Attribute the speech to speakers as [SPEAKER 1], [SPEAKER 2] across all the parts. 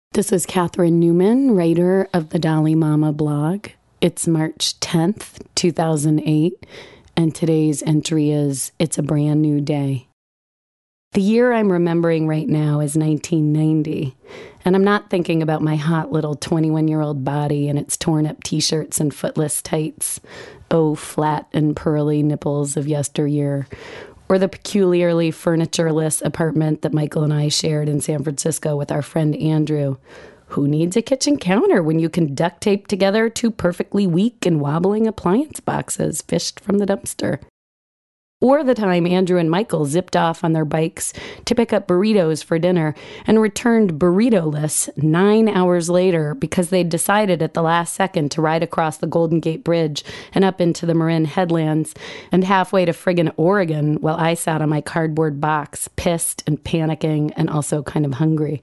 [SPEAKER 1] This is Catherine Newman, writer of the Dolly Mama blog. It's March 10th, 2008, and today's entry is It's a Brand New Day. The year I'm remembering right now is 1990, and I'm not thinking about my hot little 21-year-old body and its torn-up t-shirts and footless tights, flat and pearly nipples of yesteryear, or the peculiarly furnitureless apartment that Michael and I shared in San Francisco with our friend Andrew. Who needs a kitchen counter when you can duct tape together two perfectly weak and wobbling appliance boxes fished from the dumpster? Or the time Andrew and Michael zipped off on their bikes to pick up burritos for dinner and returned burrito-less 9 hours later because they'd decided at the last second to ride across the Golden Gate Bridge and up into the Marin Headlands and halfway to friggin' Oregon while I sat on my cardboard box, pissed and panicking and also kind of hungry.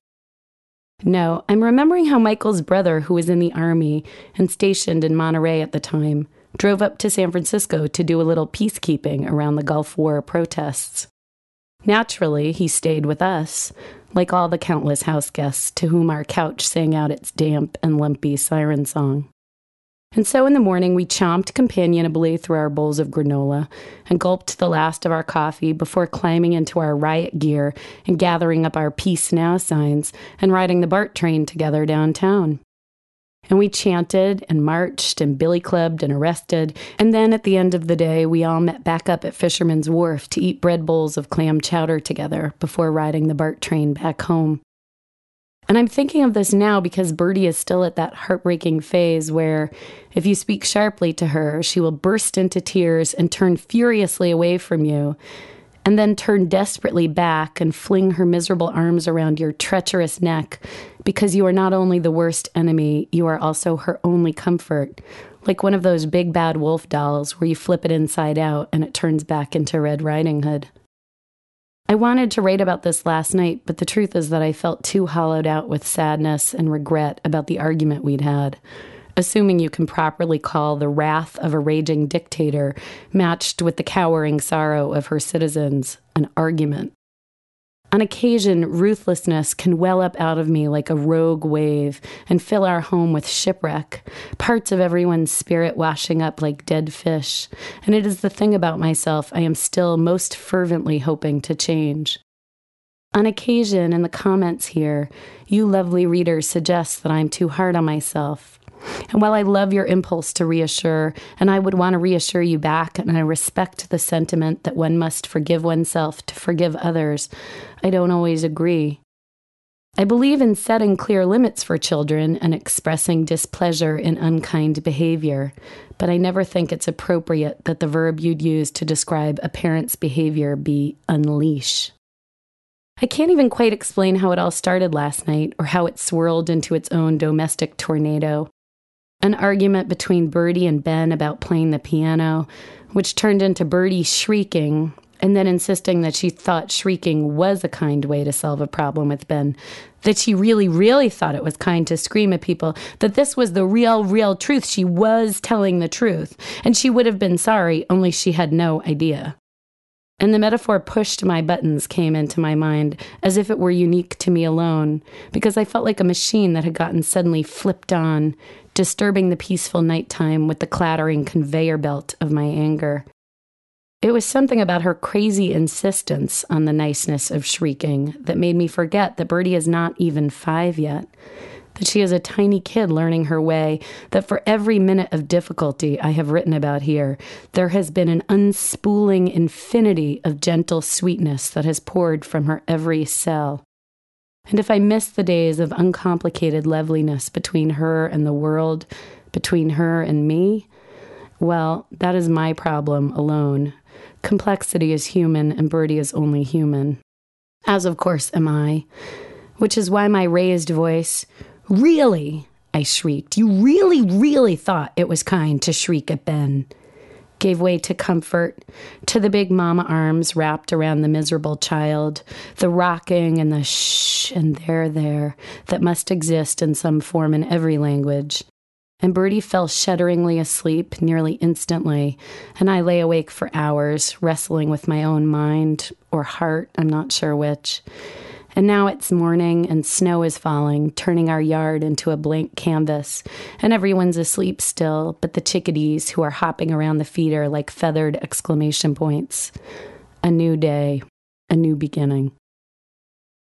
[SPEAKER 1] No, I'm remembering how Michael's brother, who was in the Army and stationed in Monterey at the time, drove up to San Francisco to do a little peacekeeping around the Gulf War protests. Naturally, he stayed with us, like all the countless house guests to whom our couch sang out its damp and lumpy siren song. And so in the morning, we chomped companionably through our bowls of granola and gulped the last of our coffee before climbing into our riot gear and gathering up our Peace Now signs and riding the BART train together downtown. And we chanted and marched and billy clubbed and arrested. And then at the end of the day, we all met back up at Fisherman's Wharf to eat bread bowls of clam chowder together before riding the BART train back home. And I'm thinking of this now because Birdie is still at that heartbreaking phase where if you speak sharply to her, she will burst into tears and turn furiously away from you, and then turn desperately back and fling her miserable arms around your treacherous neck because you are not only the worst enemy, you are also her only comfort, like one of those big bad wolf dolls where you flip it inside out and it turns back into Red Riding Hood. I wanted to write about this last night, but the truth is that I felt too hollowed out with sadness and regret about the argument we'd had, assuming you can properly call the wrath of a raging dictator matched with the cowering sorrow of her citizens an argument. On occasion, ruthlessness can well up out of me like a rogue wave and fill our home with shipwreck, parts of everyone's spirit washing up like dead fish, and it is the thing about myself I am still most fervently hoping to change. On occasion, in the comments here, you lovely readers suggest that I'm too hard on myself. And while I love your impulse to reassure, and I would want to reassure you back, and I respect the sentiment that one must forgive oneself to forgive others, I don't always agree. I believe in setting clear limits for children and expressing displeasure in unkind behavior, but I never think it's appropriate that the verb you'd use to describe a parent's behavior be unleash. I can't even quite explain how it all started last night or how it swirled into its own domestic tornado. An argument between Birdie and Ben about playing the piano, which turned into Birdie shrieking, and then insisting that she thought shrieking was a kind way to solve a problem with Ben, that she really, really thought it was kind to scream at people, that this was the real truth. She was telling the truth, and she would have been sorry, only she had no idea. And the metaphor pushed my buttons came into my mind as if it were unique to me alone, because I felt like a machine that had gotten suddenly flipped on, disturbing the peaceful nighttime with the clattering conveyor belt of my anger. It was something about her crazy insistence on the niceness of shrieking that made me forget that Birdie is not even 5 yet, that she is a tiny kid learning her way, that for every minute of difficulty I have written about here, there has been an unspooling infinity of gentle sweetness that has poured from her every cell. And if I miss the days of uncomplicated loveliness between her and the world, between her and me, well, that is my problem alone. Complexity is human, and Birdie is only human. As, of course, am I. Which is why my raised voice, "Really?" I shrieked. "You really, really thought it was kind to shriek at Ben?" Gave way to comfort, to the big mama arms wrapped around the miserable child, the rocking and the shh and there that must exist in some form in every language. And Birdie fell shudderingly asleep nearly instantly, and I lay awake for hours, wrestling with my own mind, or heart, I'm not sure which. And now it's morning and snow is falling, turning our yard into a blank canvas. And everyone's asleep still, but the chickadees who are hopping around the feeder like feathered exclamation points. A new day, a new beginning.